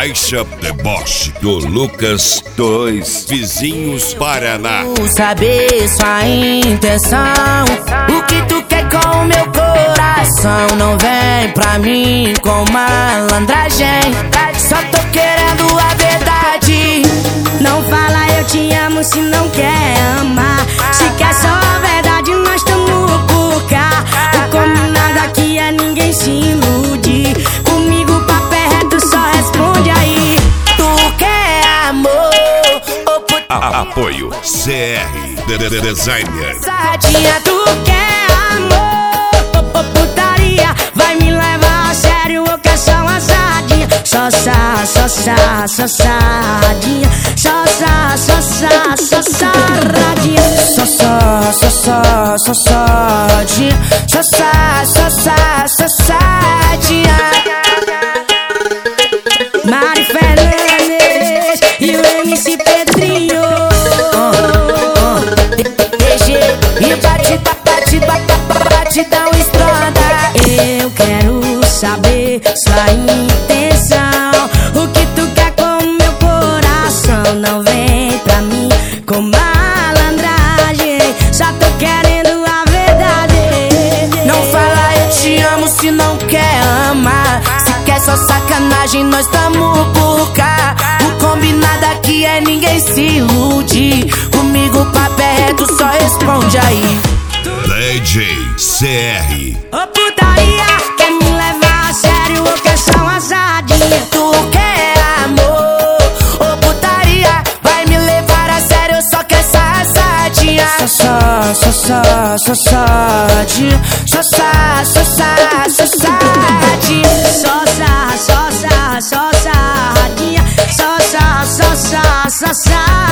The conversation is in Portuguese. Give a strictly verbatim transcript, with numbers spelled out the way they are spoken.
Baixa Deboche do Lucas dois Vizinhos Paraná. Saber sua intenção, o que tu quer com o meu coração. Não vem pra mim com malandragem, só tô querendo a verdade. Não fala eu te amo se não quer amar. Se quer só a verdade, nós tamo por cá. O combinado aqui é ninguém se iludir. Comigo o papo é reto, só responde aí. Tu quer amor ou put... A Apoio C R D D Designer. Sardinha, tu quer amor ou putaria? Vai me levar a sério ou quer só uma sardinha? Só sa, só sa, só sardinha. Só sa, só sa, só sardinha. Só só, só só, só sardinha. Só sa, só sa, só sardinha. Mari Fernandes e o M C Pedrinho. D G e bate, bate, bate, batidão estrada. Eu quero saber sua intenção, o que tu quer com o meu coração. Não vem pra mim com malandragem, só tô querendo a verdade. Não fala eu te amo se não quer amar. Se quer só sacanagem, nós tamo por cá. O combinado aqui é ninguém se iludir. Comigo o papo é reto, só responde aí. D J C R. Ô putaria, quer me levar a sério ou quer só uma sardinha? Tu quer amor ô putaria? Vai me levar a sério ou só quer só sardinha? Só só, só só, só sardinha. Só só, só só, só sardinha. Só só, só só, só sardinha. Só só, só só, só sardinha.